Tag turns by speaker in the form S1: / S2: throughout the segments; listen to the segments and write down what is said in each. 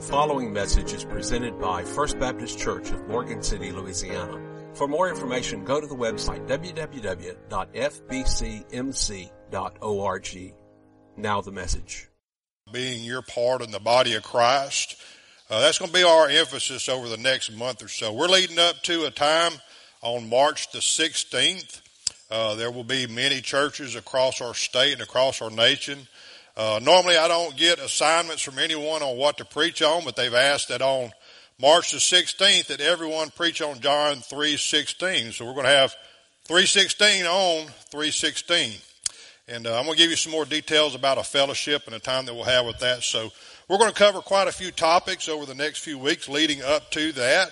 S1: following message is presented by First Baptist Church of Morgan City, Louisiana. For more information, go to the website www.fbcmc.org. Now the message.
S2: Being your part in the body of Christ. That's going to be our emphasis over the next month or so. We're leading up to a time on March the 16th. There will be many churches across our state and across our nation. Normally I don't get assignments from anyone on what to preach on, but they've asked that on March the 16th that everyone preach on John 3:16. So we're going to have 3:16 on 3:16. And I'm going to give you some more details about a fellowship and a time that we'll have with that. So we're going to cover quite a few topics over the next few weeks leading up to that.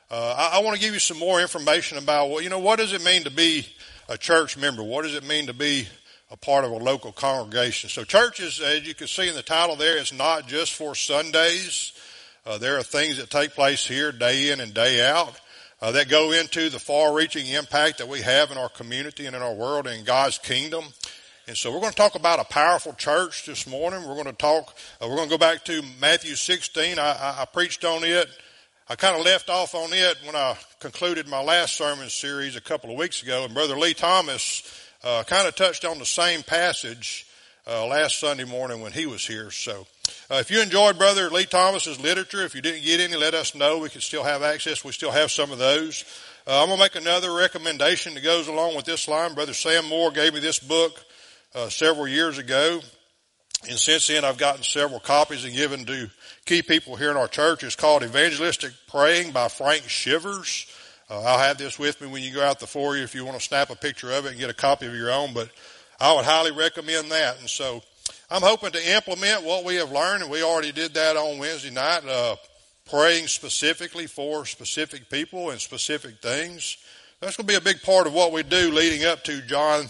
S2: I want to give you some more information about, what does it mean to be a church member? What does it mean to be a part of a local congregation? So churches, as you can see in the title there, it's not just for Sundays. There are things that take place here day in and day out that go into the far-reaching impact that we have in our community and in our world and in God's kingdom. And so we're going to talk about a powerful church this morning. We're going to go back to Matthew 16. I preached on it. I kind of left off on it when I concluded my last sermon series a couple of weeks ago, and Brother Lee Thomas kind of touched on the same passage last Sunday morning when he was here. So if you enjoyed Brother Lee Thomas's literature, if you didn't get any, let us know. We can still have access. We still have some of those. I'm going to make another recommendation that goes along with this line. Brother Sam Moore gave me this book several years ago, and since then I've gotten several copies and given to key people here in our church. It's called Evangelistic Praying by Frank Shivers. I'll have this with me when you go out the foyer if you want to snap a picture of it and get a copy of your own, but I would highly recommend that. And so I'm hoping to implement what we have learned, and we already did that on Wednesday night, praying specifically for specific people and specific things. That's going to be a big part of what we do leading up to John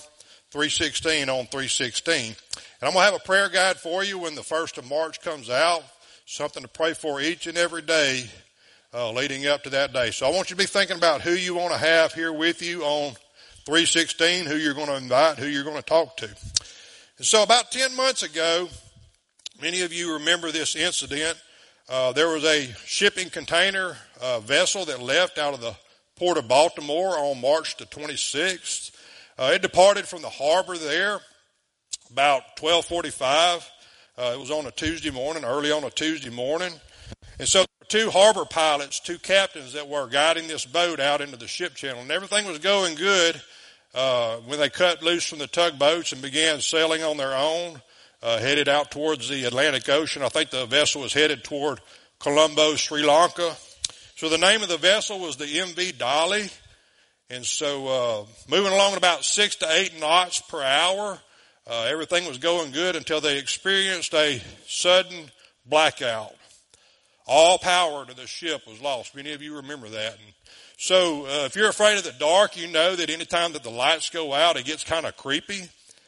S2: 3:16 on 3:16. And I'm going to have a prayer guide for you when the 1st of March comes out, something to pray for each and every day leading up to that day. So I want you to be thinking about who you want to have here with you on 3:16, who you're going to invite, who you're going to talk to. And so about 10 months ago, many of you remember this incident. There was a shipping container vessel that left out of the port of Baltimore on March the 26th. It departed from the harbor there about 12:45. It was on a Tuesday morning, early on a Tuesday morning. And so there were two harbor pilots, two captains that were guiding this boat out into the ship channel. And everything was going good when they cut loose from the tugboats and began sailing on their own, headed out towards the Atlantic Ocean. I think the vessel was headed toward Colombo, Sri Lanka. So the name of the vessel was the MV Dolly. And so moving along at about 6 to 8 knots per hour, everything was going good until they experienced a sudden blackout. All power to the ship was lost. Many of you remember that. And so if you're afraid of the dark, you know that anytime that the lights go out, it gets kind of creepy.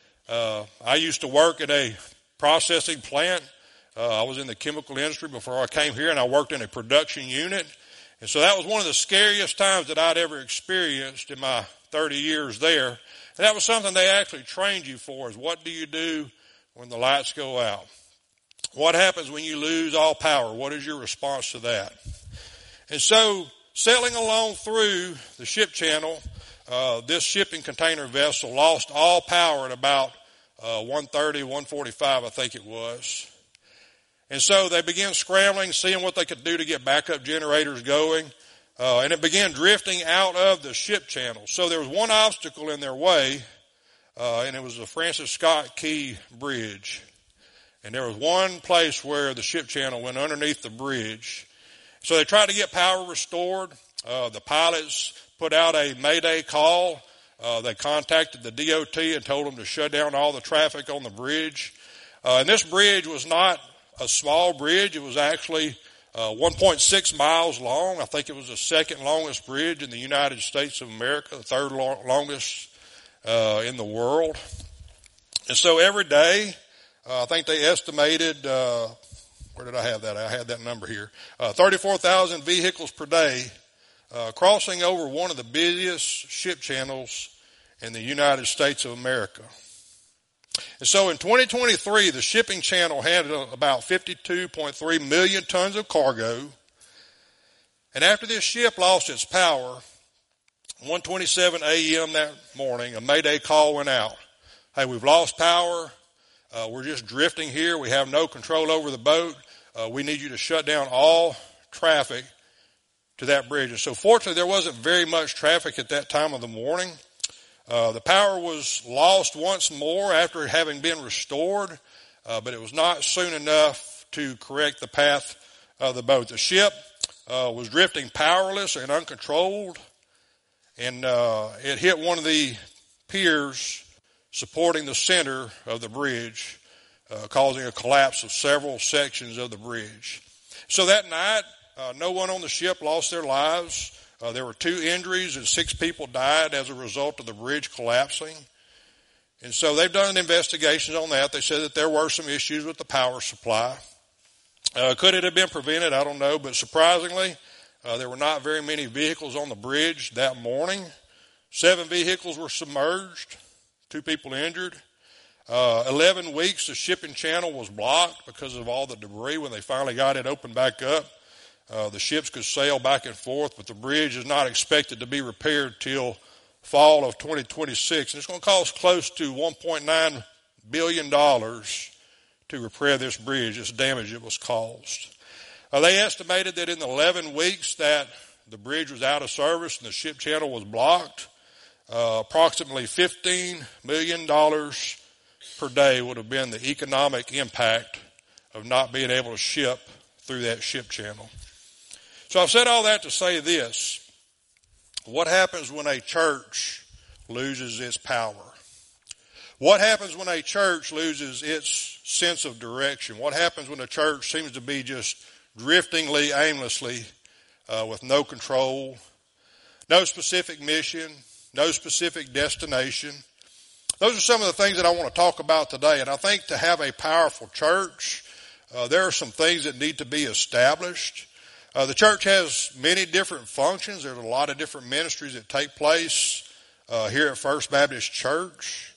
S2: I used to work at a processing plant. I was in the chemical industry before I came here, and I worked in a production unit. And so that was one of the scariest times that I'd ever experienced in my 30 years there. And that was something they actually trained you for, is what do you do when the lights go out? What happens when you lose all power? What is your response to that? And so sailing along through the ship channel, this shipping container vessel lost all power at about 1:30, 1:45, I think it was. And so they began scrambling, seeing what they could do to get backup generators going. And it began drifting out of the ship channel. So there was one obstacle in their way, and it was the Francis Scott Key Bridge. And there was one place where the ship channel went underneath the bridge. So they tried to get power restored. The pilots put out a mayday call. They contacted the DOT and told them to shut down all the traffic on the bridge. And this bridge was not a small bridge. It was actually 1.6 miles long. I think it was the second longest bridge in the United States of America, the third longest in the world. And so every day, I think they estimated, where did I have that? I had that number here. 34,000 vehicles per day crossing over one of the busiest ship channels in the United States of America. And so in 2023, the shipping channel handled about 52.3 million tons of cargo. And after this ship lost its power, 1:27 a.m. that morning, a Mayday call went out. Hey, we've lost power. We're just drifting here. We have no control over the boat. We need you to shut down all traffic to that bridge. And so fortunately, there wasn't very much traffic at that time of the morning. The power was lost once more after having been restored, but it was not soon enough to correct the path of the boat. The ship was drifting powerless and uncontrolled, and it hit one of the piers supporting the center of the bridge, causing a collapse of several sections of the bridge. So that night, no one on the ship lost their lives. There were 2 injuries and 6 people died as a result of the bridge collapsing. And so they've done investigations on that. They said that there were some issues with the power supply. Could it have been prevented? I don't know. But surprisingly, there were not very many vehicles on the bridge that morning. 7 vehicles were submerged, 2 people injured. 11 weeks the shipping channel was blocked because of all the debris. When they finally got it opened back up, the ships could sail back and forth, but the bridge is not expected to be repaired till fall of 2026. And it's going to cost close to $1.9 billion to repair this bridge, this damage it was caused. They estimated that in the 11 weeks that the bridge was out of service and the ship channel was blocked, approximately $15 million per day would have been the economic impact of not being able to ship through that ship channel. So I've said all that to say this. What happens when a church loses its power? What happens when a church loses its sense of direction? What happens when a church seems to be just driftingly, aimlessly, with no control, no specific mission, no specific destination? Those are some of the things that I want to talk about today. And I think to have a powerful church, there are some things that need to be established. The church has many different functions. There's a lot of different ministries that take place here at First Baptist Church.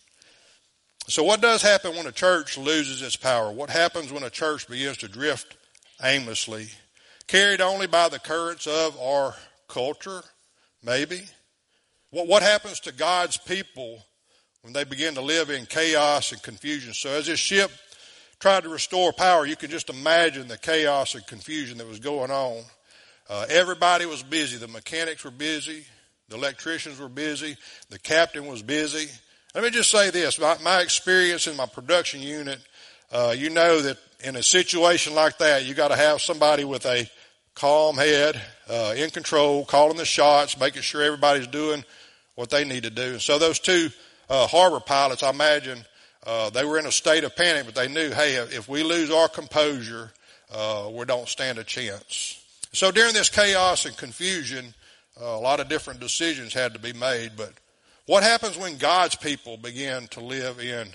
S2: So what does happen when a church loses its power? What happens when a church begins to drift aimlessly, carried only by the currents of our culture, maybe? What happens to God's people when they begin to live in chaos and confusion? So as this ship tried to restore power, you can just imagine the chaos and confusion that was going on. Everybody was busy. The mechanics were busy. The electricians were busy. The captain was busy. Let me just say this. My experience in my production unit, you know that in a situation like that, you got to have somebody with a calm head, in control, calling the shots, making sure everybody's doing what they need to do. And so those 2 harbor pilots, I imagine, they were in a state of panic, but they knew, hey, if we lose our composure, we don't stand a chance. So during this chaos and confusion, a lot of different decisions had to be made. But what happens when God's people begin to live in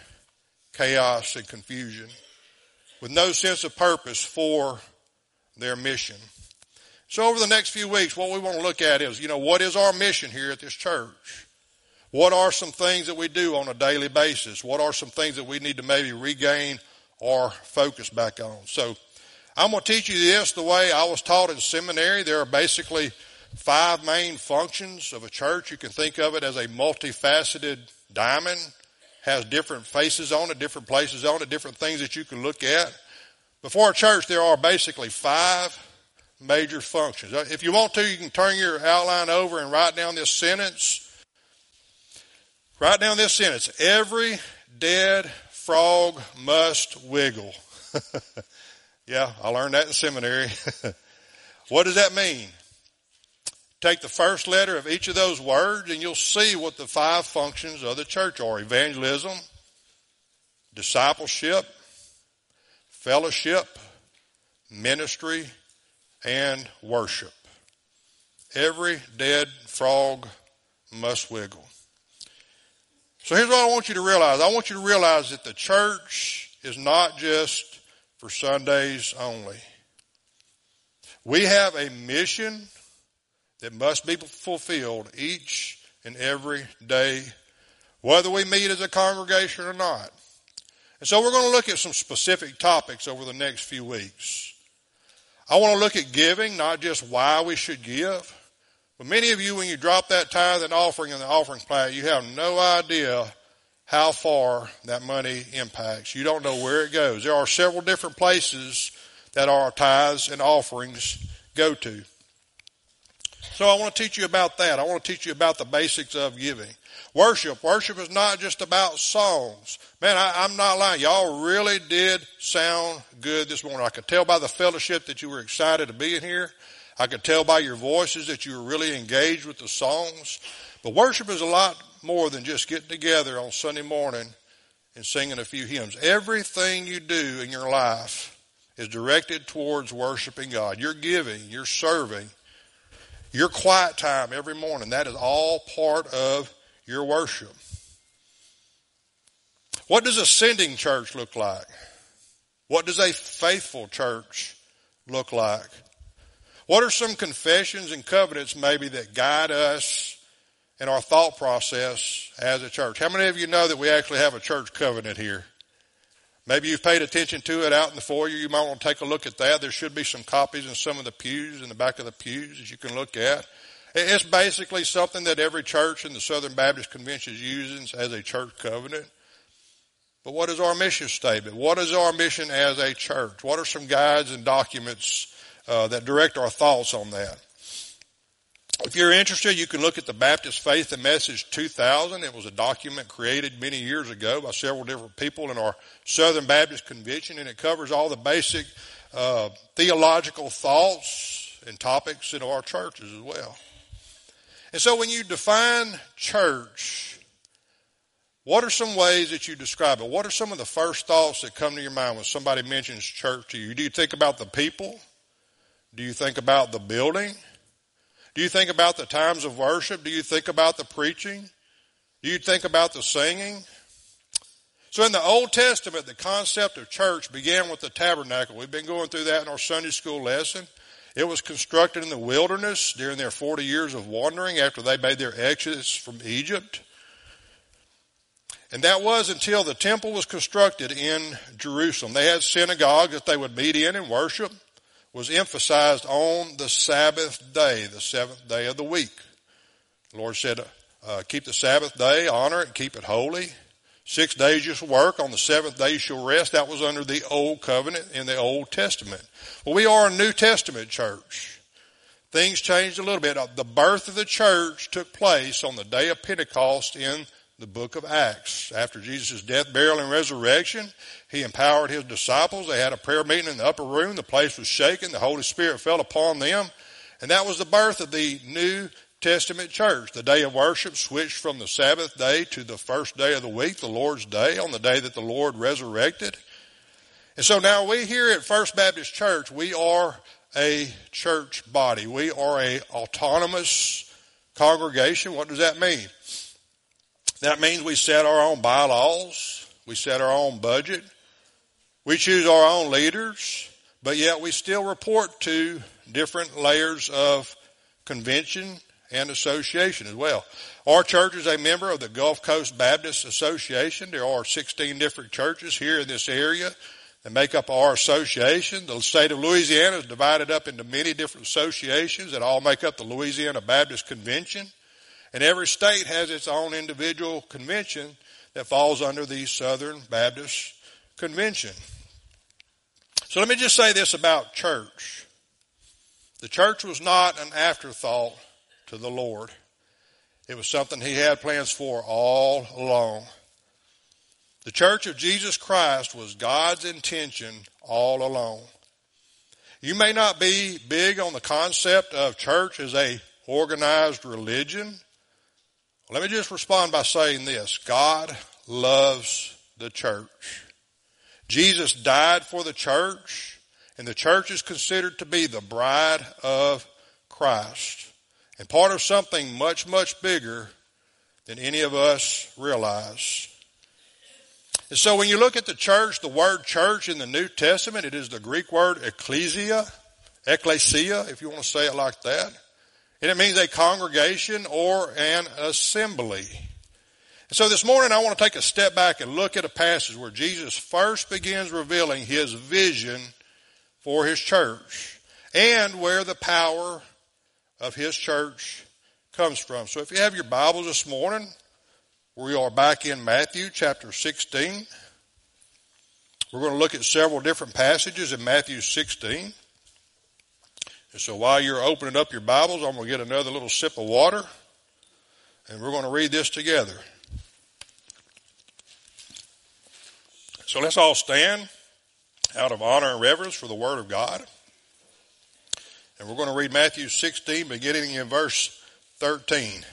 S2: chaos and confusion with no sense of purpose for their mission? So over the next few weeks, what we want to look at is, what is our mission here at this church? What are some things that we do on a daily basis? What are some things that we need to maybe regain our focus back on? So I'm going to teach you this the way I was taught in seminary. There are basically 5 main functions of a church. You can think of it as a multifaceted diamond. Has different faces on it, different places on it, different things that you can look at. But for a church, there are basically 5 major functions. If you want to, you can turn your outline over and write down this sentence. Write down this sentence. Every dead frog must wiggle. Yeah, I learned that in seminary. What does that mean? Take the first letter of each of those words and you'll see what the 5 functions of the church are. Evangelism, discipleship, fellowship, ministry, and worship. Every dead frog must wiggle. So here's what I want you to realize. I want you to realize that the church is not just for Sundays only. We have a mission that must be fulfilled each and every day, whether we meet as a congregation or not. And so we're going to look at some specific topics over the next few weeks. I want to look at giving, not just why we should give. But many of you, when you drop that tithe and offering in the offering plate, you have no idea how far that money impacts. You don't know where it goes. There are several different places that our tithes and offerings go to. So I want to teach you about that. I want to teach you about the basics of giving. Worship. Worship is not just about songs. Man, I'm not lying. Y'all really did sound good this morning. I could tell by the fellowship that you were excited to be in here. I could tell by your voices that you were really engaged with the songs. But worship is a lot more than just getting together on Sunday morning and singing a few hymns. Everything you do in your life is directed towards worshiping God. Your giving, your serving, your quiet time every morning, that is all part of your worship. What does a sending church look like? What does a faithful church look like? What are some confessions and covenants maybe that guide us in our thought process as a church? How many of you know that we actually have a church covenant here? Maybe you've paid attention to it out in the foyer. You might want to take a look at that. There should be some copies in some of the pews, in the back of the pews, that you can look at. It's basically something that every church in the Southern Baptist Convention uses as a church covenant. But what is our mission statement? What is our mission as a church? What are some guides and documents that direct our thoughts on that? If you're interested, you can look at the Baptist Faith and Message 2000. It was a document created many years ago by several different people in our Southern Baptist Convention, and it covers all the basic theological thoughts and topics in our churches as well. And so when you define church, what are some ways that you describe it? What are some of the first thoughts that come to your mind when somebody mentions church to you? Do you think about the people? Do you think about the building? Do you think about the times of worship? Do you think about the preaching? Do you think about the singing? So in the Old Testament, the concept of church began with the tabernacle. We've been going through that in our Sunday school lesson. It was constructed in the wilderness during their 40 years of wandering after they made their exodus from Egypt. And that was until the temple was constructed in Jerusalem. They had synagogues that they would meet in and worship. Was emphasized on the Sabbath day, the seventh day of the week. The Lord said, keep the Sabbath day, honor it, keep it holy. 6 days you shall work, on the seventh day you shall rest. That was under the Old Covenant in the Old Testament. Well, we are a New Testament church. Things changed a little bit. The birth of the church took place on the day of Pentecost in the book of Acts. After Jesus' death, burial, and resurrection, he empowered his disciples. They had a prayer meeting in the upper room. The place was shaken. The Holy Spirit fell upon them. And that was the birth of the New Testament church. The day of worship switched from the Sabbath day to the first day of the week, the Lord's Day, on the day that the Lord resurrected. And so now we here at First Baptist Church, we are a church body. We are a autonomous congregation. What does that mean? That means we set our own bylaws. We set our own budget. We choose our own leaders, but yet we still report to different layers of convention and association as well. Our church is a member of the Gulf Coast Baptist Association. There are 16 different churches here in this area that make up our association. The state of Louisiana is divided up into many different associations that all make up the Louisiana Baptist Convention. And every state has its own individual convention that falls under the Southern Baptist Convention. So let me just say this about church. The church was not an afterthought to the Lord. It was something he had plans for all along. The church of Jesus Christ was God's intention all along. You may not be big on the concept of church as a organized religion. Let me just respond by saying this. God loves the church. Jesus died for the church, and the church is considered to be the bride of Christ, and part of something much, much bigger than any of us realize. And so when you look at the church, the word church in the New Testament, it is the Greek word ecclesia, if you want to say it like that. And it means a congregation or an assembly. And so this morning I want to take a step back and look at a passage where Jesus first begins revealing his vision for his church and where the power of his church comes from. So if you have your Bibles this morning, we are back in Matthew chapter 16. We're going to look at several different passages in Matthew 16. And so while you're opening up your Bibles, I'm going to get another little sip of water, and we're going to read this together. So let's all stand out of honor and reverence for the Word of God. And we're going to read Matthew 16, beginning in verse 13.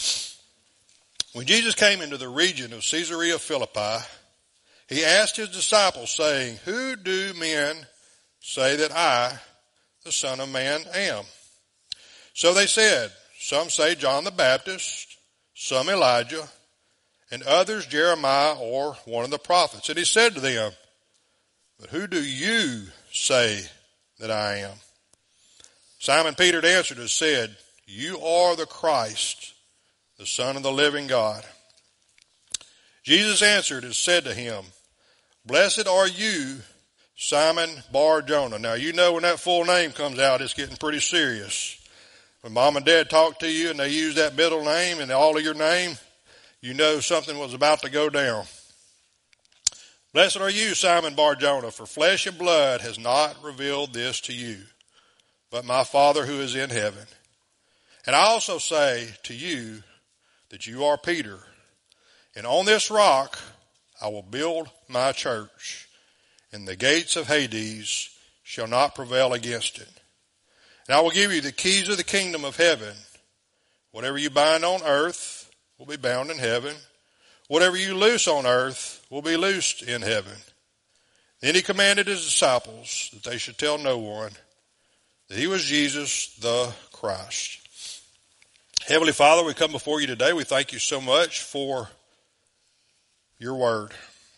S2: When Jesus came into the region of Caesarea Philippi, he asked his disciples, saying, "Who do men say that I, the Son of Man, am?" So they said, "Some say John the Baptist, some Elijah, and others Jeremiah or one of the prophets." And he said to them, "But who do you say that I am?" Simon Peter answered and said, "You are the Christ, the Son of the living God." Jesus answered and said to him, "Blessed are you, Simon Bar-Jonah." Now you know when that full name comes out, it's getting pretty serious. When mom and dad talk to you and they use that middle name and all of your name, you know something was about to go down. "Blessed are you, Simon Bar-Jonah, for flesh and blood has not revealed this to you, but my Father who is in heaven. And I also say to you that you are Peter, and on this rock I will build my church, and the gates of Hades shall not prevail against it. And I will give you the keys of the kingdom of heaven. Whatever you bind on earth will be bound in heaven. Whatever you loose on earth will be loosed in heaven." Then he commanded his disciples that they should tell no one that he was Jesus the Christ. Heavenly Father, we come before you today. We thank you so much for your word.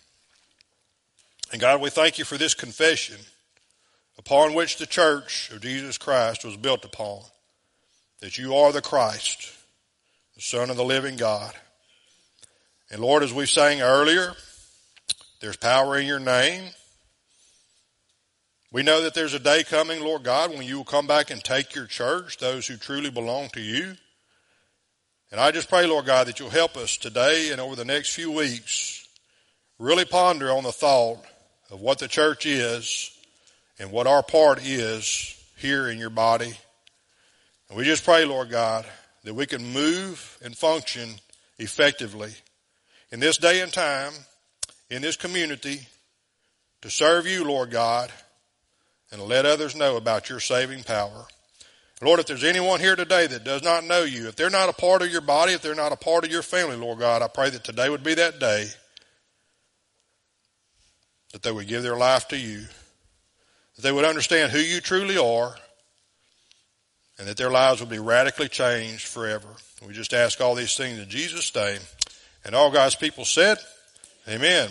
S2: And God, we thank you for this confession upon which the church of Jesus Christ was built upon, that you are the Christ, the Son of the living God. And Lord, as we sang earlier, there's power in your name. We know that there's a day coming, Lord God, when you will come back and take your church, those who truly belong to you. And I just pray, Lord God, that you'll help us today and over the next few weeks really ponder on the thought of what the church is and what our part is here in your body. And we just pray, Lord God, that we can move and function effectively in this day and time, in this community, to serve you, Lord God, and to let others know about your saving power. Lord, if there's anyone here today that does not know you, if they're not a part of your body, if they're not a part of your family, Lord God, I pray that today would be that day that they would give their life to you, that they would understand who you truly are, and that their lives would be radically changed forever. We just ask all these things in Jesus' name. And all God's people said, amen.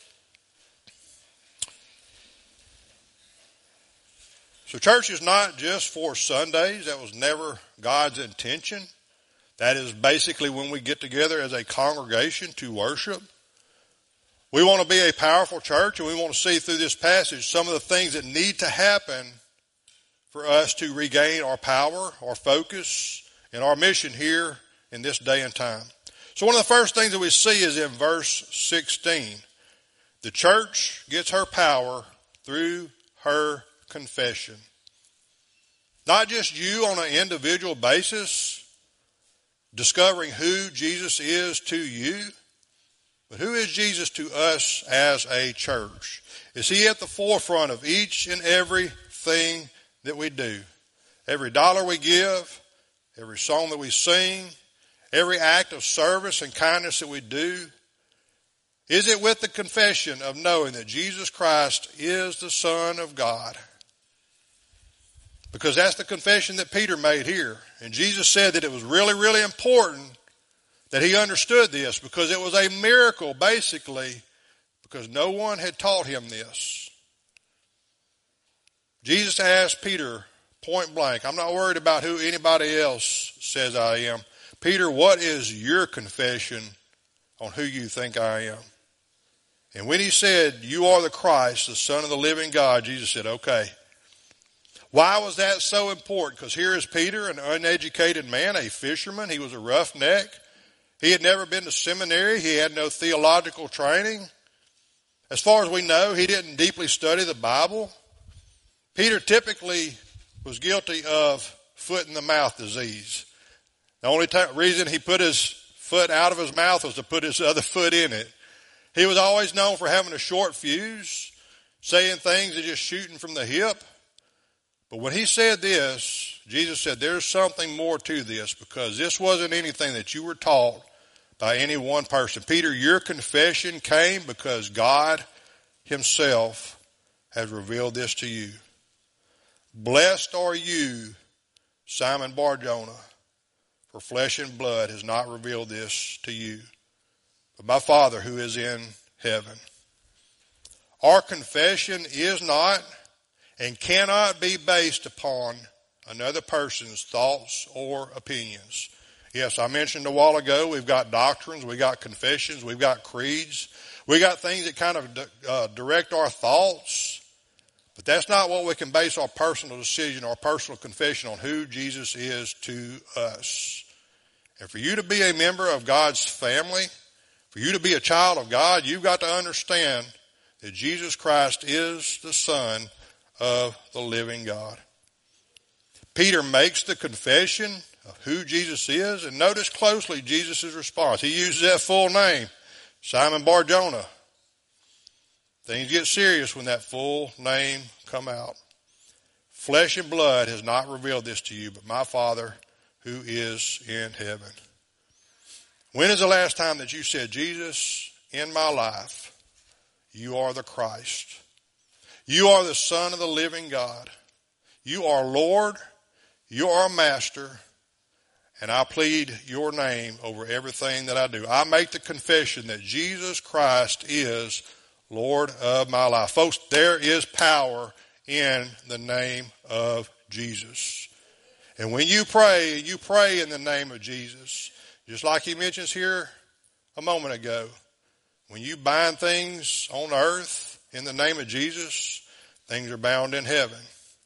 S2: So church is not just for Sundays. That was never God's intention. That is basically when we get together as a congregation to worship. We want to be a powerful church, and we want to see through this passage some of the things that need to happen for us to regain our power, our focus, and our mission here in this day and time. So one of the first things that we see is in verse 16. The church gets her power through her confession. Not just you on an individual basis discovering who Jesus is to you, but who is Jesus to us as a church? Is he at the forefront of each and everything that we do? Every dollar we give, every song that we sing, every act of service and kindness that we do, is it with the confession of knowing that Jesus Christ is the Son of God? Because that's the confession that Peter made here. And Jesus said that it was really, really important that he understood this, because it was a miracle, basically, because no one had taught him this. Jesus asked Peter point blank, I'm not worried about who anybody else says I am. Peter, what is your confession on who you think I am. And when he said, you are the Christ, the Son of the living God, Jesus said, okay. Why was that so important? Because here is Peter, an uneducated man, a fisherman. He was a roughneck. He had never been to seminary. He had no theological training. As far as we know, he didn't deeply study the Bible. Peter typically was guilty of foot in the mouth disease. The only reason he put his foot out of his mouth was to put his other foot in it. He was always known for having a short fuse, saying things and just shooting from the hip. But when he said this, Jesus said, there's something more to this, because this wasn't anything that you were taught by any one person. Peter, your confession came because God himself has revealed this to you. Blessed are you, Simon Bar-Jonah, for flesh and blood has not revealed this to you, but my Father who is in heaven. Our confession is not and cannot be based upon another person's thoughts or opinions. Yes, I mentioned a while ago, we've got doctrines, we've got confessions, we've got creeds. We got things that kind of direct our thoughts. But that's not what we can base our personal decision, our personal confession on who Jesus is to us. And for you to be a member of God's family, for you to be a child of God, you've got to understand that Jesus Christ is the Son of the living God. Peter makes the confession of who Jesus is, and notice closely Jesus' response. He uses that full name, Simon Bar-Jonah. Things get serious when that full name come out. Flesh and blood has not revealed this to you, but my Father who is in heaven. When is the last time that you said, Jesus, in my life, you are the Christ. You are the Son of the living God. You are Lord. You are Master. And I plead your name over everything that I do. I make the confession that Jesus Christ is Lord of my life. Folks, there is power in the name of Jesus. And when you pray in the name of Jesus. Just like he mentions here a moment ago. When you bind things on earth in the name of Jesus, things are bound in heaven.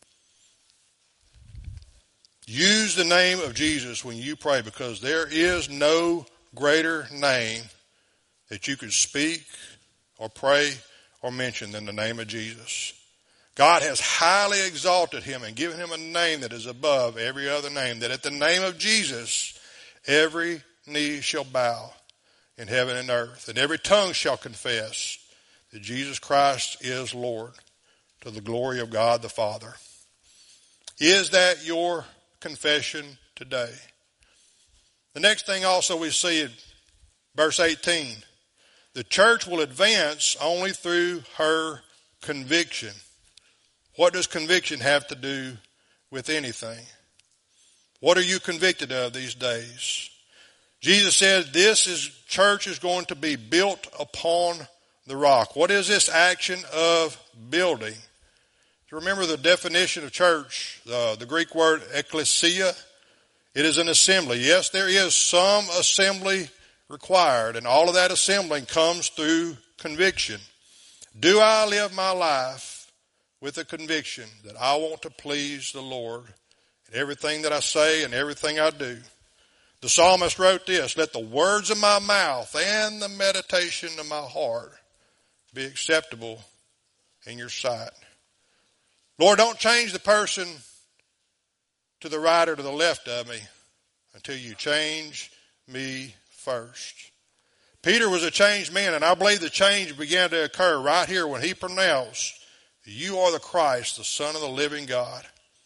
S2: Use the name of Jesus when you pray, because there is no greater name that you could speak or pray or mention than the name of Jesus. God has highly exalted him and given him a name that is above every other name, that at the name of Jesus, every knee shall bow in heaven and earth, and every tongue shall confess that Jesus Christ is Lord, to the glory of God the Father. Is that your confession today? The next thing also we see in verse 18, the church will advance only through her conviction. What does conviction have to do with anything? What are you convicted of these days? Jesus said church is going to be built upon the rock. What is this action of building? Do you remember the definition of church, the Greek word ecclesia? It is an assembly. Yes, there is some assembly required, and all of that assembling comes through conviction. Do I live my life with a conviction that I want to please the Lord in everything that I say and everything I do? The psalmist wrote this, let the words of my mouth and the meditation of my heart be acceptable in your sight. Lord, don't change the person to the right or to the left of me until you change me first. Peter was a changed man, and I believe the change began to occur right here when he pronounced, you are the Christ, the Son of the living God.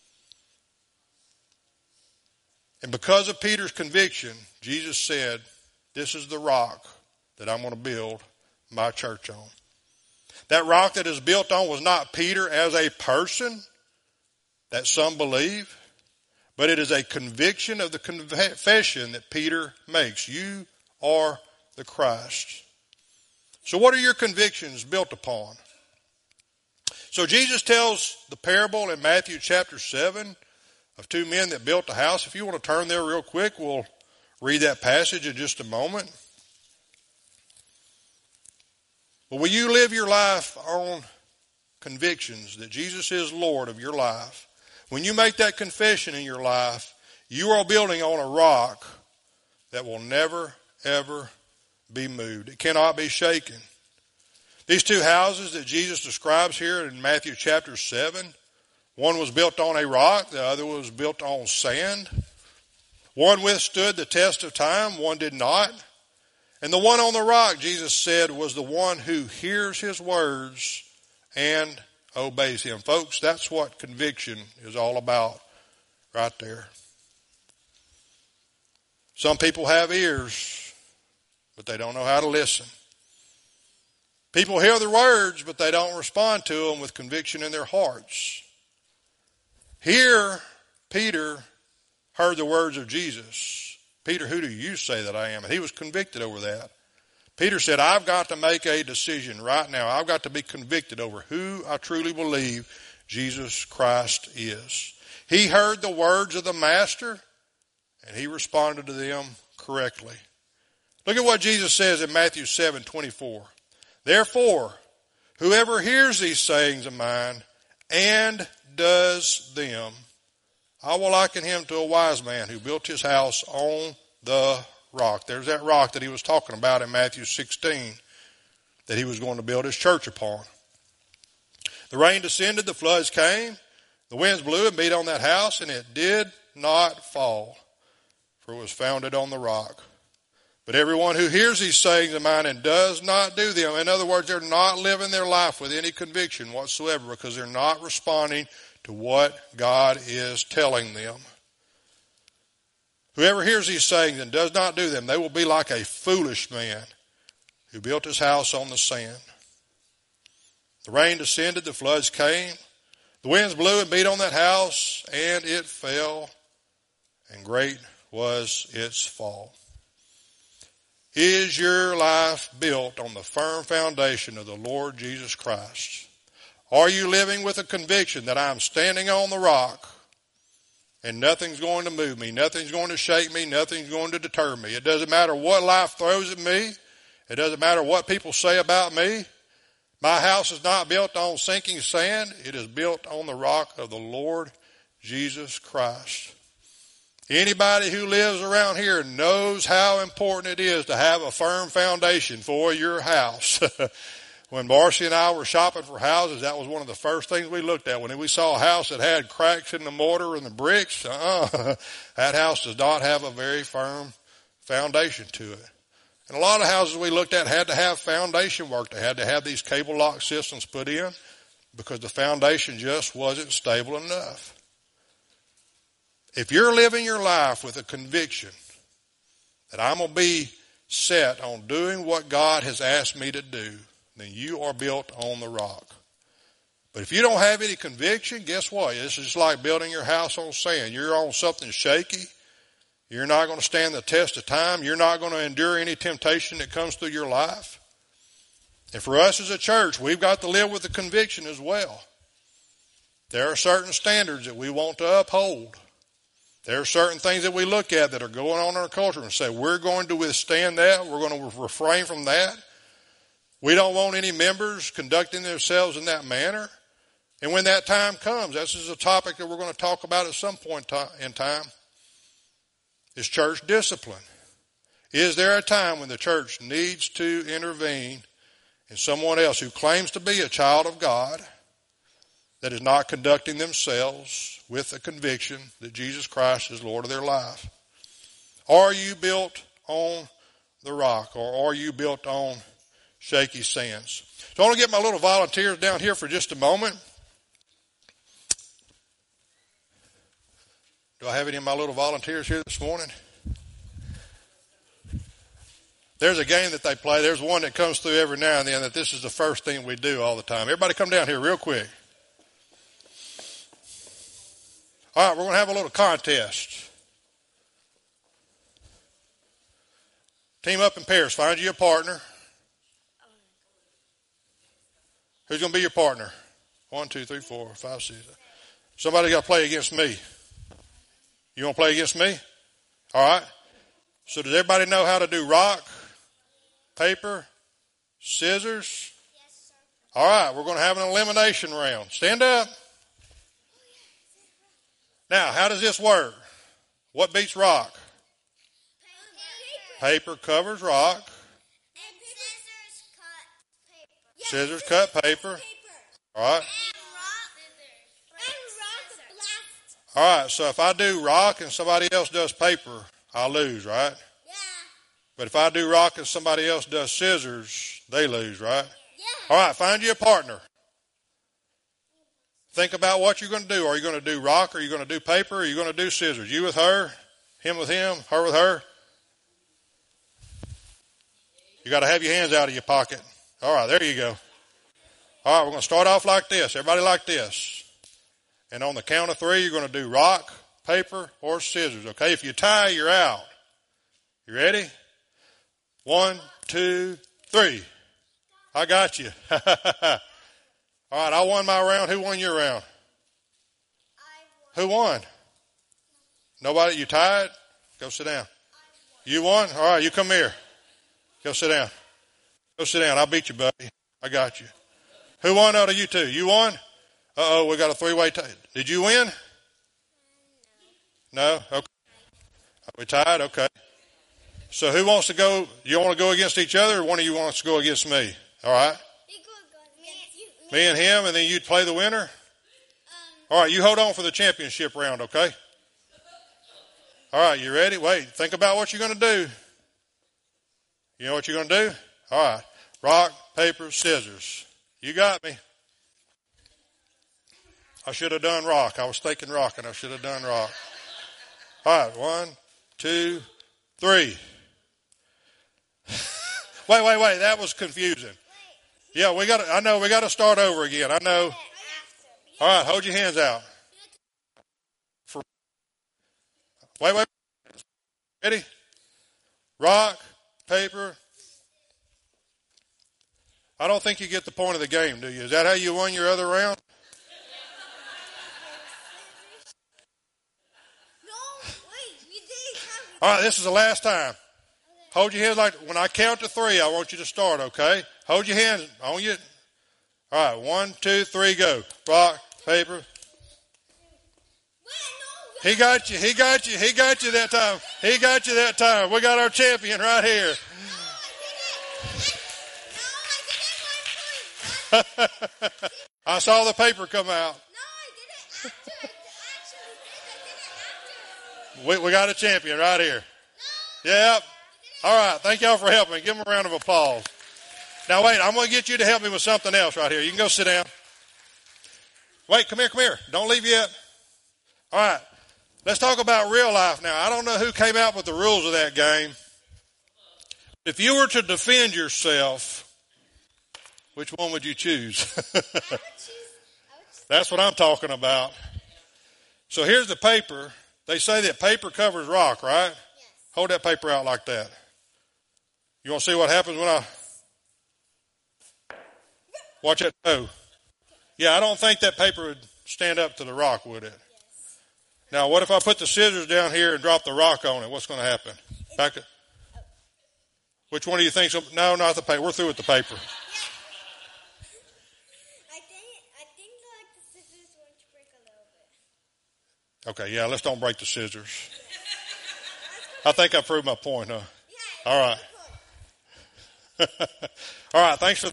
S2: And because of Peter's conviction, Jesus said, this is the rock that I'm going to build my church on. That rock that is built on was not Peter as a person that some believe, but it is a conviction of the confession that Peter makes. You are the Christ. So what are your convictions built upon? So Jesus tells the parable in Matthew chapter 7 of two men that built a house. If you want to turn there real quick, we'll read that passage in just a moment. But when you live your life on convictions that Jesus is Lord of your life, when you make that confession in your life, you are building on a rock that will never, ever be moved. It cannot be shaken. These two houses that Jesus describes here in Matthew chapter 7, one was built on a rock, the other was built on sand. One withstood the test of time, one did not. And the one on the rock, Jesus said, was the one who hears his words and obeys him. Folks, that's what conviction is all about right there. Some people have ears, but they don't know how to listen. People hear the words, but they don't respond to them with conviction in their hearts. Here, Peter heard the words of Jesus. Peter, who do you say that I am? And he was convicted over that. Peter said, I've got to make a decision right now. I've got to be convicted over who I truly believe Jesus Christ is. He heard the words of the Master, and he responded to them correctly. Look at what Jesus says in Matthew 7:24. Therefore, whoever hears these sayings of mine and does them, I will liken him to a wise man who built his house on the rock. There's that rock that he was talking about in Matthew 16 that he was going to build his church upon. The rain descended, the floods came, the winds blew and beat on that house, and it did not fall, for it was founded on the rock. But everyone who hears these sayings of mine and does not do them, in other words, they're not living their life with any conviction whatsoever because they're not responding to what God is telling them. Whoever hears these sayings and does not do them, they will be like a foolish man who built his house on the sand. The rain descended, the floods came, the winds blew and beat on that house, and it fell, and great was its fall. Is your life built on the firm foundation of the Lord Jesus Christ? Are you living with a conviction that I'm standing on the rock and nothing's going to move me, nothing's going to shake me, nothing's going to deter me? It doesn't matter what life throws at me. It doesn't matter what people say about me. My house is not built on sinking sand. It is built on the rock of the Lord Jesus Christ. Anybody who lives around here knows how important it is to have a firm foundation for your house. When Marcy and I were shopping for houses, that was one of the first things we looked at. When we saw a house that had cracks in the mortar and the bricks, that house does not have a very firm foundation to it. And a lot of houses we looked at had to have foundation work. They had to have these cable lock systems put in because the foundation just wasn't stable enough. If you're living your life with a conviction that I'm going to be set on doing what God has asked me to do, then you are built on the rock. But if you don't have any conviction, guess what? This is like building your house on sand. You're on something shaky. You're not going to stand the test of time. You're not going to endure any temptation that comes through your life. And for us as a church, we've got to live with the conviction as well. There are certain standards that we want to uphold. There are certain things that we look at that are going on in our culture and say, we're going to withstand that. We're going to refrain from that. We don't want any members conducting themselves in that manner. And when that time comes, this is a topic that we're going to talk about at some point in time, is church discipline. Is there a time when the church needs to intervene in someone else who claims to be a child of God that is not conducting themselves with a conviction that Jesus Christ is Lord of their life? Are you built on the rock, or are you built on shaky sands? So I want to get my little volunteers down here for just a moment. Do I have any of my little volunteers here this morning? There's a game that they play. There's one that comes through every now and then that this is the first thing we do all the time. Everybody come down here real quick. All right, we're going to have a little contest. Team up in pairs. Find you a partner. Who's going to be your partner? 1, 2, 3, 4, 5, 6. Somebody got to play against me. You want to play against me? All right. So does everybody know how to do rock, paper, scissors, All right, we're going to have an elimination round. Stand up. Now, how does this work? What beats rock? Paper covers rock. Scissors cut paper. All right. All right, so if I do rock and somebody else does paper, I'll lose, right?
S3: Yeah.
S2: But if I do rock and somebody else does scissors, they lose, right?
S3: Yeah.
S2: All right, find you a partner. Think about what you're going to do. Are you going to do rock? Or are you going to do paper? Or are you going to do scissors? You with her, him with him, her with her? You got to have your hands out of your pocket. All right, there you go. All right, we're going to start off like this. Everybody like this. And on the count of three, you're going to do rock, paper, or scissors. Okay, if you tie, you're out. You ready? 1, 2, 3. I got you. All right, I won my round. Who won your round? Who won? Nobody? You tied? Go sit down. You won? All right, you come here. Go sit down. Go sit down. I'll beat you, buddy. I got you. Who won out of you two? You won? Uh-oh, we got a three-way tie. Did you win? No? Okay. We tied? Okay. So who wants to go? You want to go against each other, or one of you wants to go against me? All right? Me and him, and then you'd play the winner? All right, you hold on for the championship round, okay? All right, you ready? Wait, think about what you're going to do. You know what you're going to do? All right. Rock, paper, scissors. You got me. I should have done rock. I was thinking rock, and I should have done rock. All right, 1, 2, 3. Wait. That was confusing. Yeah, we got to start over again. I know. All right, hold your hands out. Wait. Ready? Rock, paper. I don't think you get the point of the game, do you? Is that how you won your other round? All right, this is the last time. Hold your hands like, when I count to 3, I want you to start, okay? Hold your hands on you. All right, 1, 2, 3, go. Rock, paper. He got you that time. He got you that time. We got our champion right here. I saw the paper come out. We got a champion right here. Yep. All right. Thank y'all for helping me. Give them a round of applause. Now, wait. I'm going to get you to help me with something else right here. You can go sit down. Wait. Come here. Don't leave yet. All right. Let's talk about real life now. I don't know who came out with the rules of that game. If you were to defend yourself, which one would you choose? That's what I'm talking about. So here's the paper. They say that paper covers rock, right? Yes. Hold that paper out like that. You want to see what happens when I watch that toe? Yeah, I don't think that paper would stand up to the rock, would it? Yes. Now, what if I put the scissors down here and drop the rock on it? What's going to happen? Back it. Which one do you think? No, not the paper. We're through with the paper. Okay, yeah, let's don't break the scissors. I think I proved my point, huh? All right. All right, thanks for...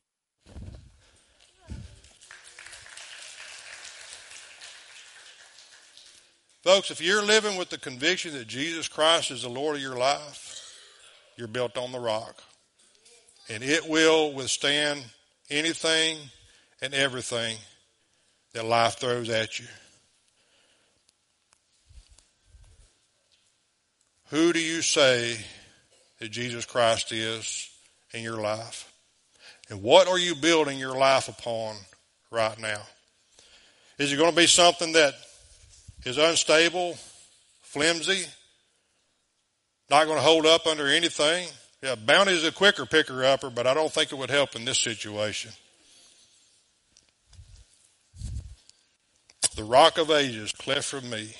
S2: Folks, if you're living with the conviction that Jesus Christ is the Lord of your life, you're built on the rock. And it will withstand anything and everything that life throws at you. Who do you say that Jesus Christ is in your life? And what are you building your life upon right now? Is it going to be something that is unstable, flimsy, not going to hold up under anything? Yeah, bounty is a quicker picker-upper, but I don't think it would help in this situation. The rock of ages cleft from me.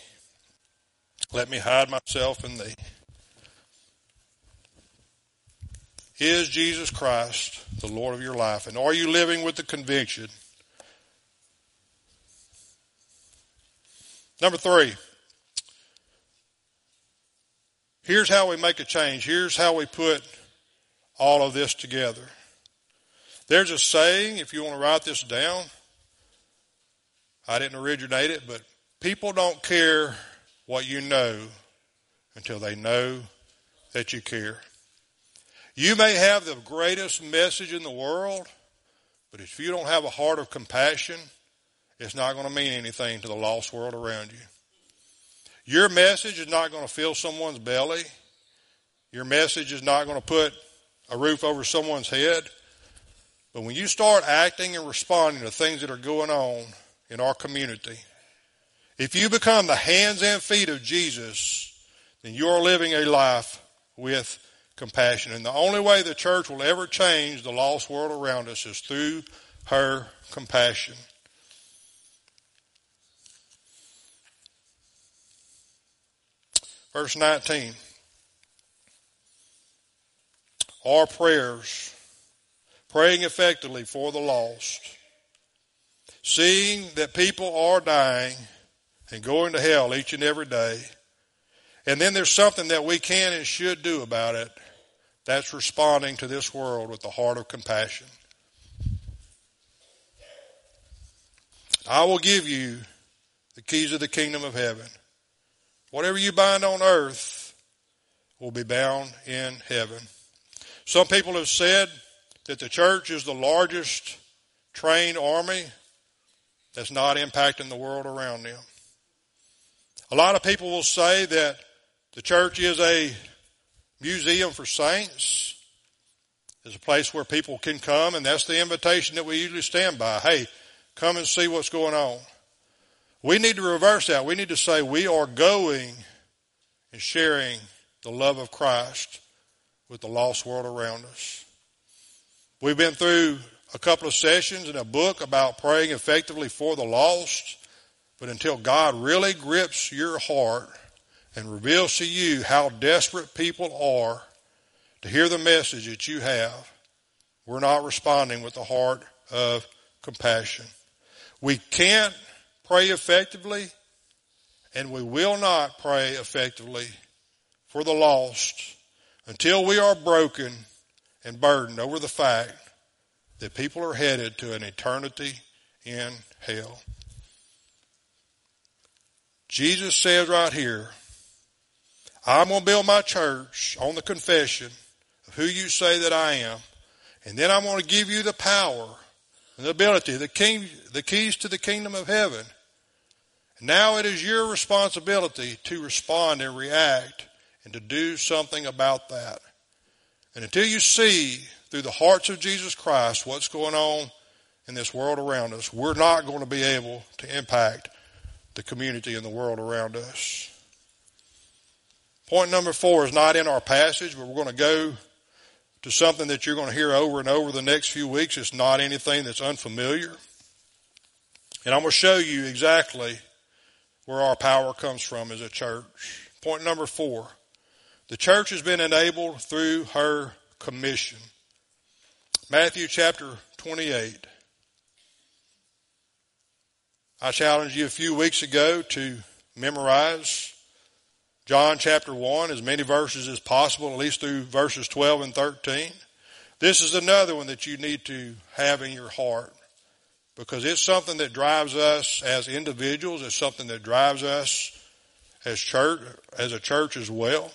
S2: Let me hide myself in thee. Is Jesus Christ the Lord of your life? And are you living with the conviction? Number 3. Here's how we make a change. Here's how we put all of this together. There's a saying, if you want to write this down. I didn't originate it, but people don't care what you know until they know that you care. You may have the greatest message in the world, but if you don't have a heart of compassion, it's not going to mean anything to the lost world around you. Your message is not going to fill someone's belly. Your message is not going to put a roof over someone's head. But when you start acting and responding to things that are going on in our community, if you become the hands and feet of Jesus, then you are living a life with compassion. And the only way the church will ever change the lost world around us is through her compassion. Verse 19. Our prayers, praying effectively for the lost, seeing that people are dying and going to hell each and every day. And then there's something that we can and should do about it. That's responding to this world with the heart of compassion. I will give you the keys of the kingdom of heaven. Whatever you bind on earth will be bound in heaven. Some people have said that the church is the largest trained army that's not impacting the world around them. A lot of people will say that the church is a museum for saints. It's a place where people can come, and that's the invitation that we usually stand by. Hey, come and see what's going on. We need to reverse that. We need to say we are going and sharing the love of Christ with the lost world around us. We've been through a couple of sessions in a book about praying effectively for the lost, but until God really grips your heart and reveals to you how desperate people are to hear the message that you have, we're not responding with the heart of compassion. We can't pray effectively, and we will not pray effectively for the lost until we are broken and burdened over the fact that people are headed to an eternity in hell. Jesus says right here, I'm going to build my church on the confession of who you say that I am, and then I'm going to give you the power and the ability, the keys to the kingdom of heaven. Now it is your responsibility to respond and react and to do something about that. And until you see through the hearts of Jesus Christ what's going on in this world around us, we're not going to be able to impact the community and the world around us. Point number 4 is not in our passage, but we're going to go to something that you're going to hear over and over the next few weeks. It's not anything that's unfamiliar. And I'm going to show you exactly where our power comes from as a church. Point number 4. The church has been enabled through her commission. Matthew chapter 28. I challenged you a few weeks ago to memorize John chapter 1, as many verses as possible, at least through verses 12 and 13. This is another one that you need to have in your heart, because it's something that drives us as individuals. It's something that drives us as a church as well.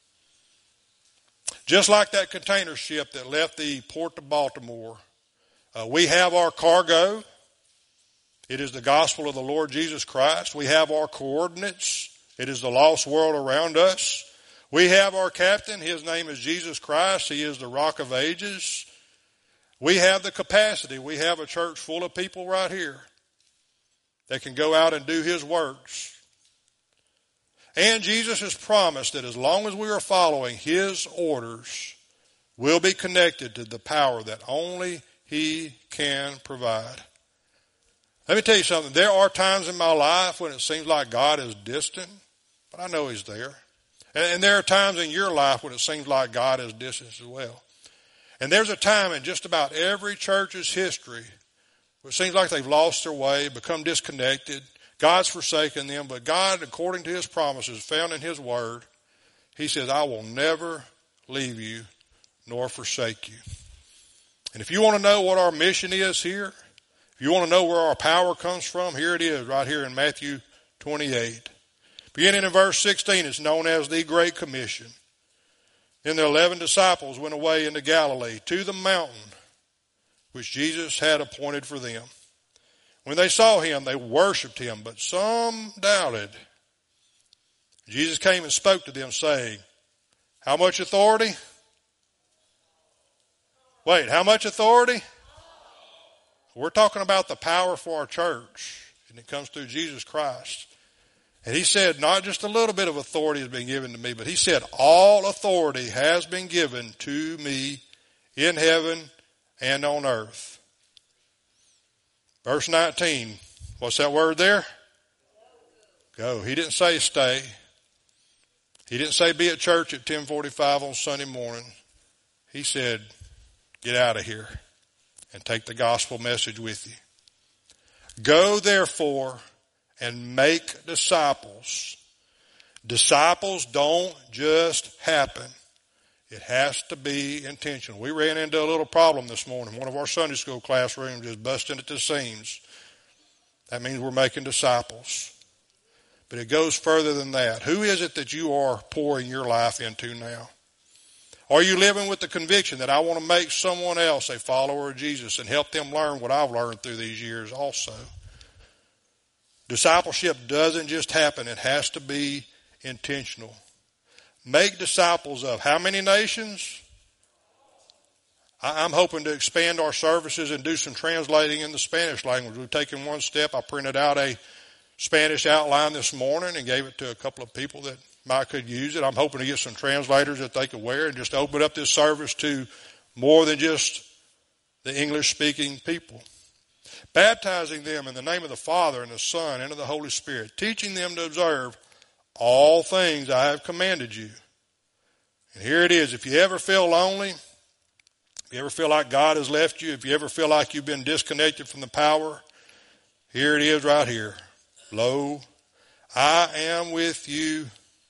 S2: Just like that container ship that left the port of Baltimore, we have our cargo. It is the gospel of the Lord Jesus Christ. We have our coordinates. It is the lost world around us. We have our captain. His name is Jesus Christ. He is the Rock of Ages. We have the capacity. We have a church full of people right here that can go out and do his works. And Jesus has promised that as long as we are following his orders, we'll be connected to the power that only he can provide. Let me tell you something. There are times in my life when it seems like God is distant, but I know he's there. And there are times in your life when it seems like God is distant as well. And there's a time in just about every church's history where it seems like they've lost their way, become disconnected. God's forsaken them, but God, according to his promises found in his word, he says, I will never leave you nor forsake you. And if you want to know what our mission is here, if you want to know where our power comes from, here it is right here in Matthew 28. Beginning in verse 16, it's known as the Great Commission. Then the 11 disciples went away into Galilee to the mountain which Jesus had appointed for them. When they saw him, they worshipped him, but some doubted. Jesus came and spoke to them, saying, how much authority? Wait, how much authority? We're talking about the power for our church, and it comes through Jesus Christ. And he said, not just a little bit of authority has been given to me, but he said, all authority has been given to me in heaven and on earth. Verse 19, what's that word there? Go. He didn't say stay. He didn't say be at church at 10:45 on Sunday morning. He said, get out of here and take the gospel message with you. Go therefore and make disciples. Disciples don't just happen. It has to be intentional. We ran into a little problem this morning. One of our Sunday school classrooms just busting at the seams. That means we're making disciples. But it goes further than that. Who is it that you are pouring your life into now? Are you living with the conviction that I want to make someone else a follower of Jesus and help them learn what I've learned through these years also? Discipleship doesn't just happen. It has to be intentional. Make disciples of how many nations? I'm hoping to expand our services and do some translating in the Spanish language. We've taken one step. I printed out a Spanish outline this morning and gave it to a couple of people that might could use it. I'm hoping to get some translators that they could wear and just open up this service to more than just the English-speaking people. Baptizing them in the name of the Father and the Son and of the Holy Spirit, teaching them to observe all things I have commanded you. And here it is. If you ever feel lonely, if you ever feel like God has left you, if you ever feel like you've been disconnected from the power, here it is right here. Lo, I am with you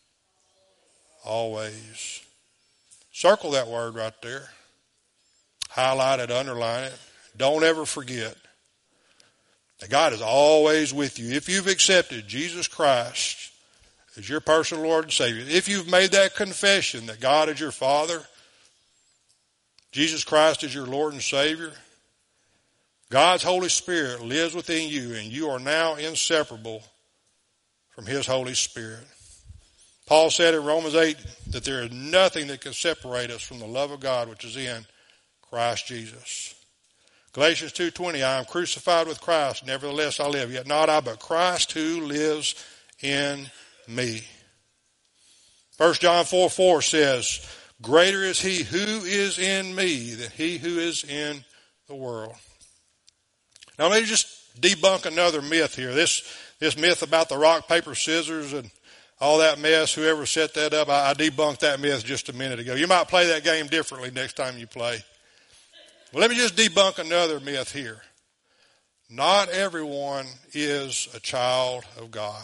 S2: always. Circle that word right there. Highlight it, underline it. Don't ever forget that God is always with you. If you've accepted Jesus Christ as your personal Lord and Savior, if you've made that confession that God is your Father, Jesus Christ is your Lord and Savior, God's Holy Spirit lives within you, and you are now inseparable from His Holy Spirit. Paul said in Romans 8 that there is nothing that can separate us from the love of God which is in Christ Jesus. Galatians 2:20, I am crucified with Christ, nevertheless I live, yet not I, but Christ who lives in me. 1 John 4:4 says, greater is He who is in me than he who is in the world. Now let me just debunk another myth here. This myth about the rock, paper, scissors and all that mess, whoever set that up, I debunked that myth just a minute ago. You might play that game differently next time you play. Well, let me just debunk another myth here. Not everyone is a child of God.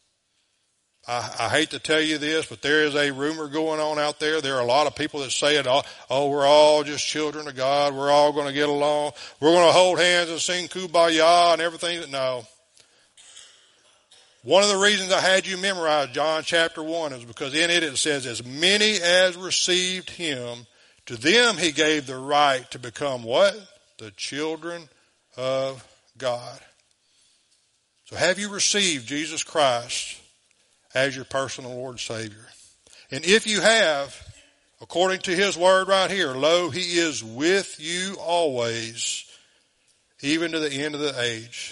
S2: I hate to tell you this, but there is a rumor going on out there. There are a lot of people that say it, oh, we're all just children of God. We're all going to get along. We're going to hold hands and sing Kumbaya and everything. No. One of the reasons I had you memorize John chapter 1 is because in it says, as many as received Him, to them He gave the right to become what? The children of God. So have you received Jesus Christ as your personal Lord and Savior? And if you have, according to His word right here, lo, He is with you always, even to the end of the age.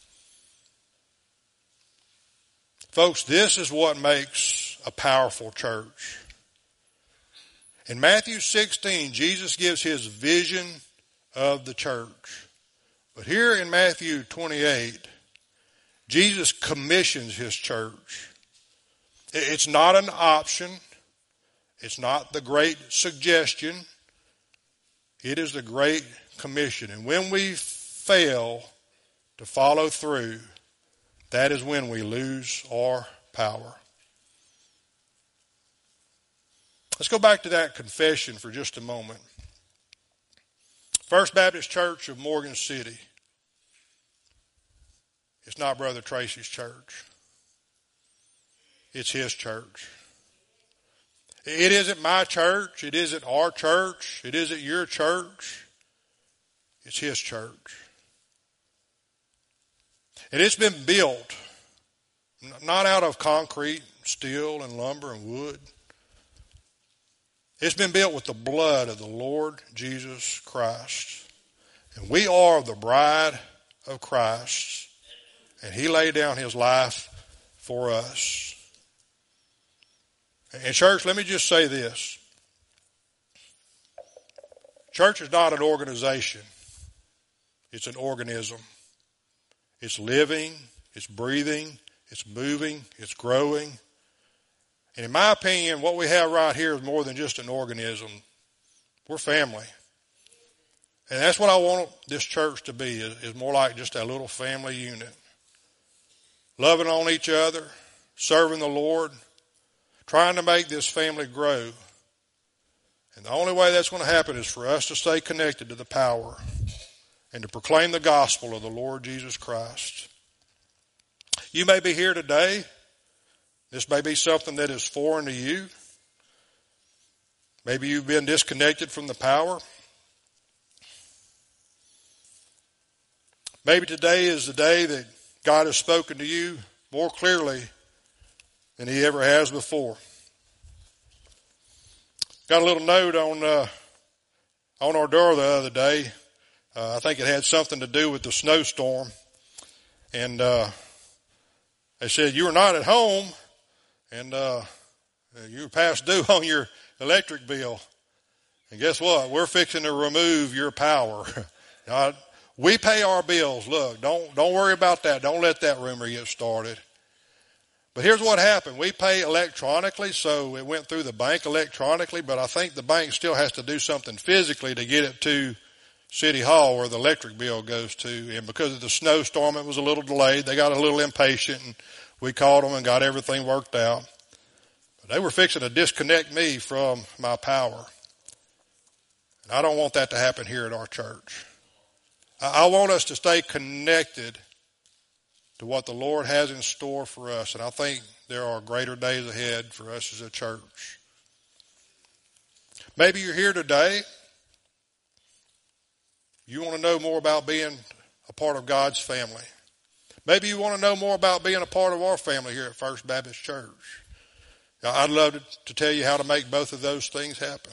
S2: Folks, this is what makes a powerful church. In Matthew 16, Jesus gives His vision of the church. But here in Matthew 28, Jesus commissions His church. It's not an option. It's not the great suggestion. It is the Great Commission. And when we fail to follow through, that is when we lose our power. Let's go back to that confession for just a moment. First Baptist Church of Morgan City. It's not Brother Tracy's church. It's his church. It isn't my church. It isn't our church. It isn't your church. It's his church. And it's been built, not out of concrete, steel, and lumber and wood. It's been built with the blood of the Lord Jesus Christ. And we are the bride of Christ. And he laid down his life for us. And church, let me just say this. Church is not an organization. It's an organism. It's living, it's breathing, it's moving, it's growing. And in my opinion, what we have right here is more than just an organism. We're family. And that's what I want this church to be, is more like just a little family unit. Loving on each other, serving the Lord, trying to make this family grow. And the only way that's going to happen is for us to stay connected to the power and to proclaim the gospel of the Lord Jesus Christ. You may be here today. This may be something that is foreign to you. Maybe you've been disconnected from the power. Maybe today is the day that God has spoken to you more clearly than he ever has before. Got a little note on our door the other day. I think it had something to do with the snowstorm. And they said, you were not at home, and you were past due on your electric bill. And guess what? We're fixing to remove your power. Now, we pay our bills. Look, don't worry about that. Don't let that rumor get started. But here's what happened. We pay electronically, so it went through the bank electronically, but I think the bank still has to do something physically to get it to City Hall where the electric bill goes to. And because of the snowstorm, it was a little delayed. They got a little impatient, and we called them and got everything worked out. But they were fixing to disconnect me from my power. And I don't want that to happen here at our church. I want us to stay connected to what the Lord has in store for us. And I think there are greater days ahead for us as a church. Maybe you're here today. You want to know more about being a part of God's family. Maybe you want to know more about being a part of our family here at First Baptist Church. Now, I'd love to tell you how to make both of those things happen.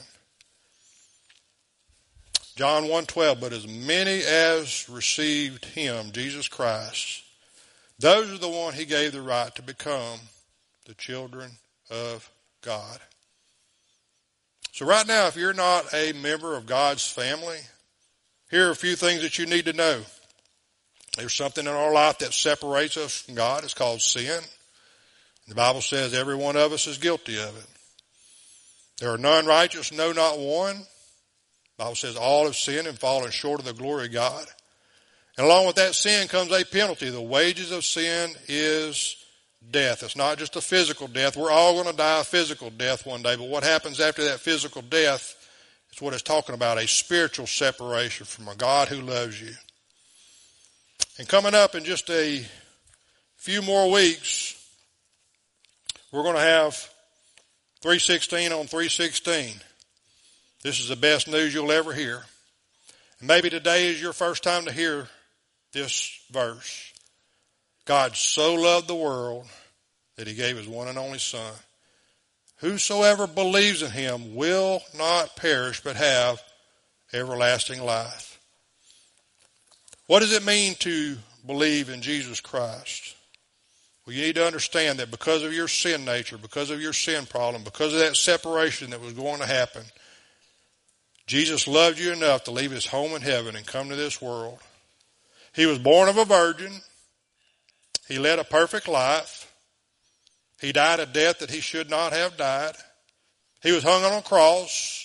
S2: John 1:12, but as many as received him, Jesus Christ, those are the one he gave the right to become the children of God. So right now, if you're not a member of God's family, here are a few things that you need to know. There's something in our life that separates us from God. It's called sin. The Bible says every one of us is guilty of it. There are none righteous, no, not one. The Bible says all have sinned and fallen short of the glory of God. And along with that sin comes a penalty. The wages of sin is death. It's not just a physical death. We're all going to die a physical death one day. But what happens after that physical death is what it's talking about, a spiritual separation from a God who loves you. And coming up in just a few more weeks, we're going to have 316 on 316. This is the best news you'll ever hear. And maybe today is your first time to hear this verse. God so loved the world that he gave his one and only Son. Whosoever believes in him will not perish but have everlasting life. What does it mean to believe in Jesus Christ? Well, you need to understand that because of your sin nature, because of your sin problem, because of that separation that was going to happen, Jesus loved you enough to leave his home in heaven and come to this world. He was born of a virgin. He led a perfect life. He died a death that he should not have died. He was hung on a cross.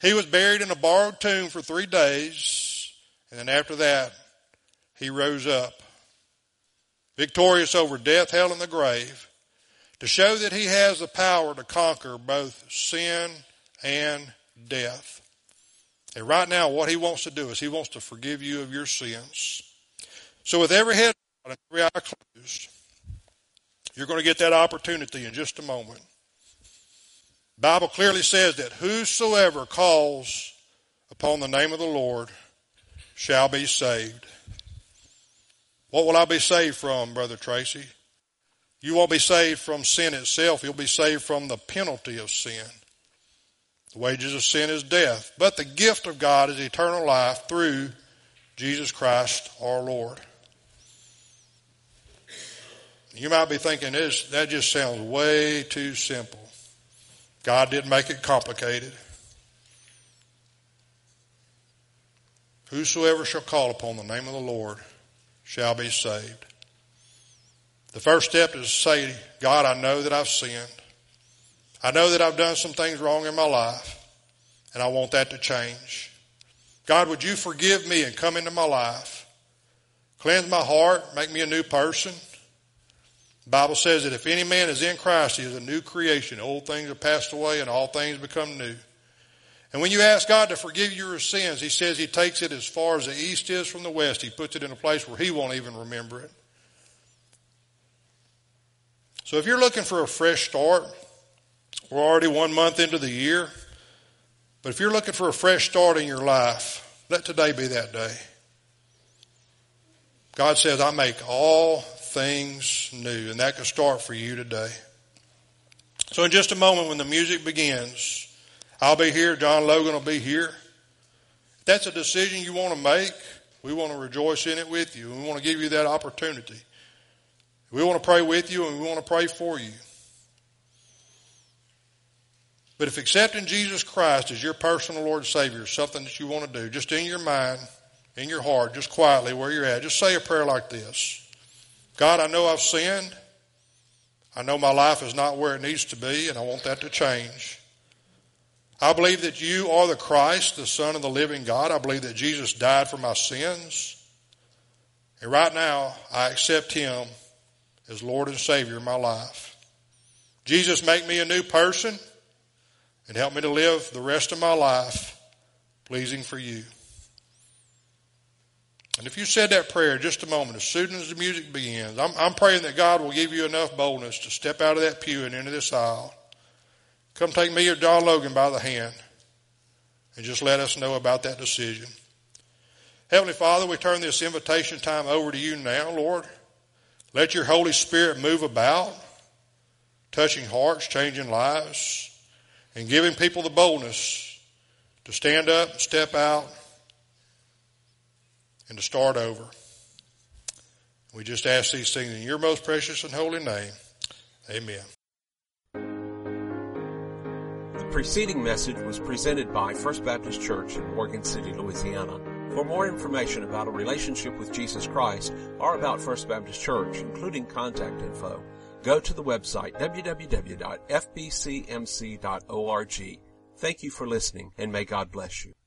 S2: He was buried in a borrowed tomb for 3 days, and then after that, he rose up, victorious over death, hell, and the grave, to show that he has the power to conquer both sin and death. And right now, what he wants to do is he wants to forgive you of your sins. So with every head and every eye closed, you're going to get that opportunity in just a moment. The Bible clearly says that whosoever calls upon the name of the Lord shall be saved. What will I be saved from, Brother Tracy? You won't be saved from sin itself. You'll be saved from the penalty of sin. The wages of sin is death. But the gift of God is eternal life through Jesus Christ our Lord. You might be thinking, that just sounds way too simple. God didn't make it complicated. Whosoever shall call upon the name of the Lord shall be saved. The first step is to say, God, I know that I've sinned. I know that I've done some things wrong in my life, and I want that to change. God, would you forgive me and come into my life? Cleanse my heart, make me a new person. The Bible says that if any man is in Christ, he is a new creation. Old things are passed away and all things become new. And when you ask God to forgive your sins, he says he takes it as far as the east is from the west. He puts it in a place where he won't even remember it. So if you're looking for a fresh start, we're already 1 month into the year. But if you're looking for a fresh start in your life, let today be that day. God says, I make all things new, and that can start for you today. So in just a moment when the music begins, I'll be here, John Logan will be here. If that's a decision you want to make, we want to rejoice in it with you. We want to give you that opportunity. We want to pray with you and we want to pray for you. But if accepting Jesus Christ as your personal Lord and Savior is something that you want to do, just in your mind, in your heart, just quietly where you're at, just say a prayer like this. God, I know I've sinned. I know my life is not where it needs to be, and I want that to change. I believe that you are the Christ, the Son of the living God. I believe that Jesus died for my sins. And right now, I accept him as Lord and Savior in my life. Jesus, make me a new person and help me to live the rest of my life pleasing for you. And if you said that prayer in just a moment, as soon as the music begins, I'm praying that God will give you enough boldness to step out of that pew and into this aisle. Come take me or John Logan by the hand and just let us know about that decision. Heavenly Father, we turn this invitation time over to you now, Lord. Let your Holy Spirit move about, touching hearts, changing lives, and giving people the boldness to stand up and step out and to start over. We just ask these things in your most precious and holy name. Amen.
S1: The preceding message was presented by First Baptist Church in Morgan City, Louisiana. For more information about a relationship with Jesus Christ or about First Baptist Church, including contact info, go to the website www.fbcmc.org. Thank you for listening, and may God bless you.